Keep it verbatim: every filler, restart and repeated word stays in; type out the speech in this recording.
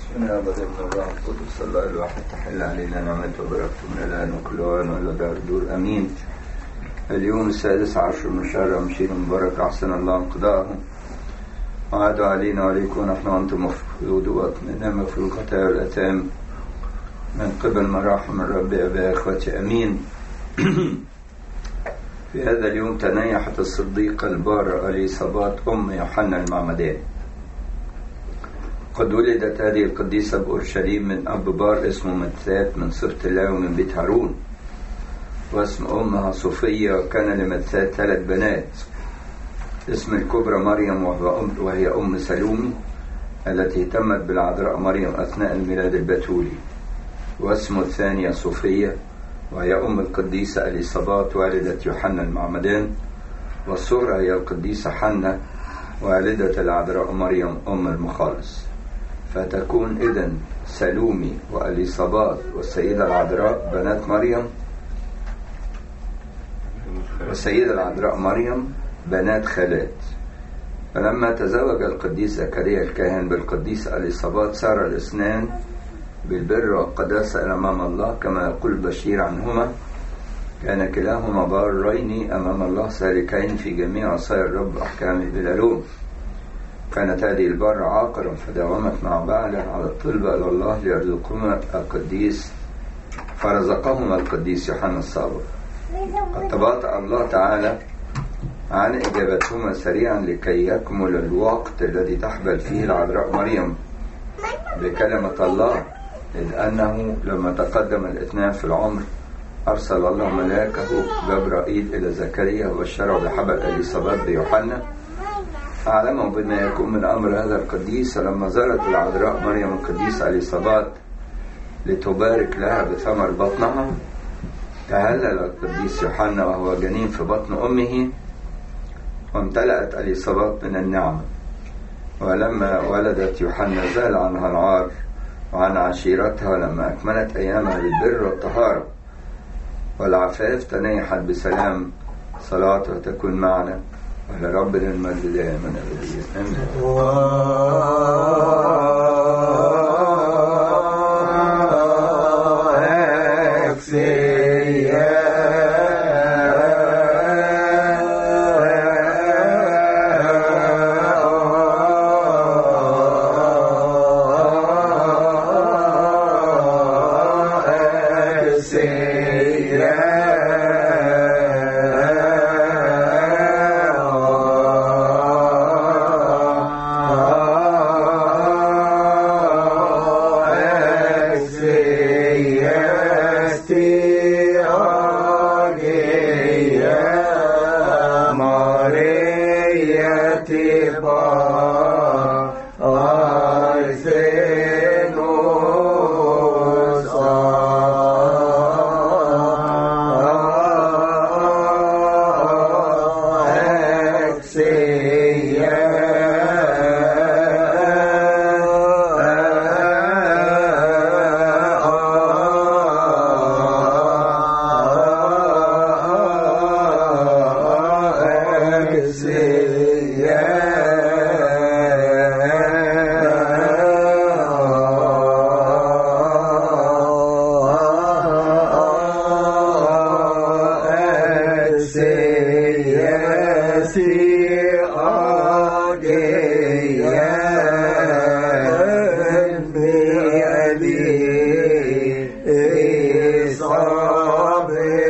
من أبد ابن الله القدس الله الواحد تحل علينا نعمته وبركته من الآن وكل آن وإلى دار الدور أمين. اليوم السادس عشر من شهر مشير مبارك أحسن الله انقضاءه وعاد علينا وعليكم نحن وأنتم مفروض من مفروض خطايا الأثام من قبل مراحم الرب يا إخوتي أمين. في هذا اليوم تنيحت الصديقة البارة إليصابات أم يوحنا المعمدان. قد ولدت هذه القديسة بأورشليم من أب بار اسمه متثات من سبط لاوي من بيت هارون، واسم أمها صوفية. وكان لمتثات ثلاث بنات، اسم الكبرى مريم وهي أم سلومي التي اهتمت بالعذراء مريم أثناء الميلاد البتولي، واسم الثانية صوفية وهي أم القديسة إليصابات والدة يوحنا المعمدان، والصغرى هي القديسة حنة والدة العذراء مريم أم المخلص. فتكون إذن سلومي وإليصابات والسيدة العذراء بنات مريم، والسيدة العذراء مريم بنات خالات. فلما تزوج القديس زكريا الكاهن بالقديسة إليصابات صار الاثنان بالبر والقداسة أمام الله كما يقول البشير عنهما: كان كلاهما بارين أمام الله سالكين في جميع وصايا الرب أحكامه بلا لوم. كانت هذه البار عاقرا فداومت مع بعلها على الطلبة إلى الله ليرزقهما القديس، فرزقهما القديس يوحنا الصابر. قد تباطأ الله تعالى عن إجابتهما سريعا لكي يكمل الوقت الذي تحبل فيه العذراء مريم بكلمة الله، إذ أنه لما تقدم الاثنان في العمر أرسل الله ملاكه جبرائيل إلى زكريا وبشره بحبل إليصابات بيوحنا، أعلمه بما يكون من أمر هذا القديس. فلما زارت العذراء مريم القديسة إليصابات لتبارك لها بثمر بطنها، تهلل القديس يوحنا وهو جنين في بطن أمه، وامتلأت إليصابات من النعمة. ولما ولدت يوحنا زال عنها العار وعن عشيرتها، لما أكملت أيامها بالبر والطهارة والعفاف تنيحت بسلام. صلاتها تكون معنا ولربنا المجد دائما أبديا آمين. Amen.